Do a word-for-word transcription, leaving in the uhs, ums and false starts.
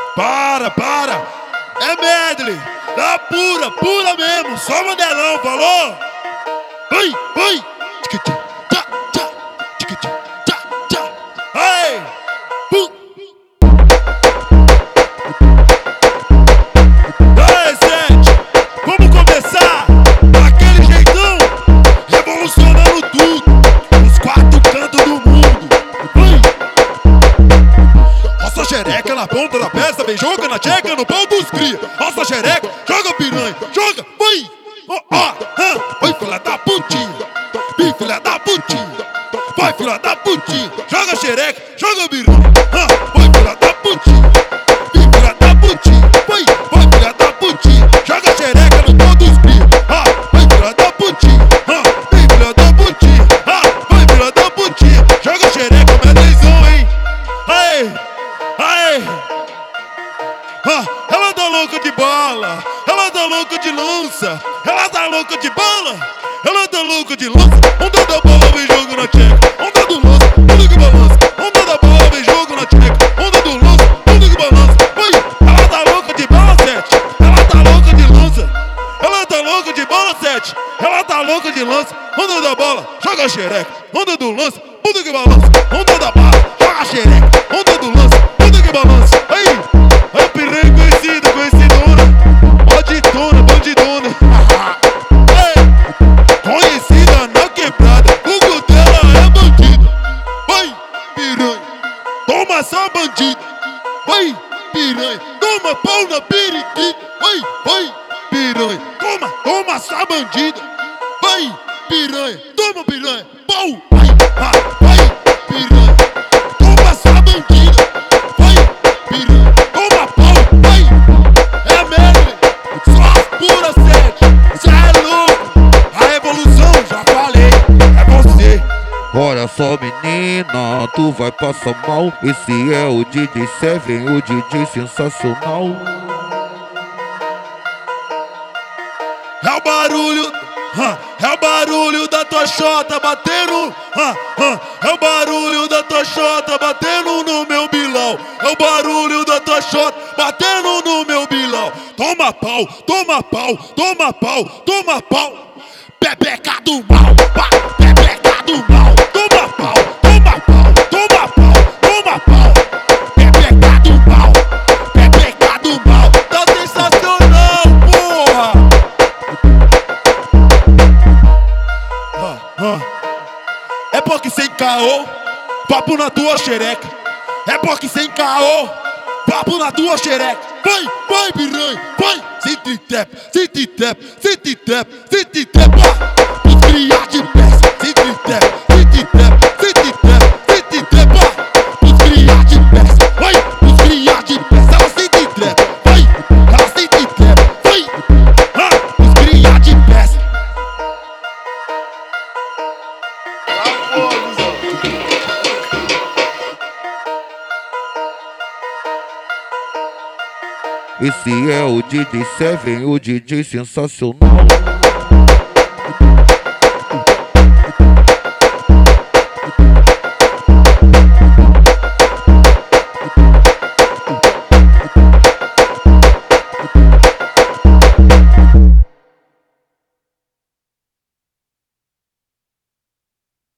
Para, para! É medley! Dá pura, pura mesmo! Só modelão, falou? Vai, vai! Tchá, tchá, tchá, tchá! Ai! Aí, sete! Vamos começar! Daquele jeitão! Revolucionando tudo! Os quatro cantos do mundo! Vai! Roça xereca na ponta da peça, vem joga na tcheca no pau dos cria. Roça xereca, joga piranha, joga, vai! Ó, ó, vai filha da putinha, vem filha da putinha, vai filha da putinha, joga xereca, joga piranha, vai filha da putinha, vem filha da putinha, vai, vai filha da putinha, joga xereca no pau dos cria. Vai filha da putinha, vem filha da putinha, vai filha da putinha, joga xereca, medleyzão, hein? Ai, ai. Ah, ela tá louca de bala, ela tá louca de lança, ela tá louca de bala, ela tá louca de lança. Onda da bola vem jogo na tcheca, onda do lança, onda que balança. Onda da bola vem jogo na tcheca, onda do lança, onda que balança. Vai, ela tá louca de bala, sete, ela tá louca de lança, ela tá louca de bola, sete, ela tá louca de lança. Onda da bola, joga xereca, onda do lança, onda que balança. Onda da bola, joga xereca, onda do lança, onda que balança. Aí. É piranha conhecida, conhecidona, bandidona, bandidona. É, conhecida na quebrada, o cu dela é bandida. Vai, piranha, toma essa bandida. Vai, piranha, toma pau na periquita. Vai, vai, piranha, toma, toma essa bandida. Vai, piranha, toma piranha, pau. Vai, vai, vai, piranha, toma essa bandida. Vai, piranha. Toma pau, vai! É medley, só as puras sete, cê é louco! A revolução, já falei, é você! Olha só menina, tu vai passar mal. Esse é o D J Seven, o D J sensacional. É o barulho, huh, é o barulho da tua xota batendo, huh, huh, é o barulho da tua xota batendo no meu bilão. É o barulho da tua xota batendo no meu bilão. Toma pau, toma pau, toma pau, toma pau. Pepeca do mal, pá, pepeca do mal. Toma pau, toma pau, toma pau, toma pau. Pepeca do mal, pepeca do mal. Tá sensacional, porra. Ah, ah. É porque sem caô, papo na tua xereca. É porque sem caô, papo na tua xereca. Vai, vai, piranha, vai. Sente tap, sente tap, sente tap, sente tap. Os criar de peça, sente tap, sente tap, sente tap, sente tap. Os criar de peça, vai. Os criar de peça, ela sente trap, vai. Ela sente trap, vai. Ah, os criar de peça. Esse é o D J Seven, o D J sensacional.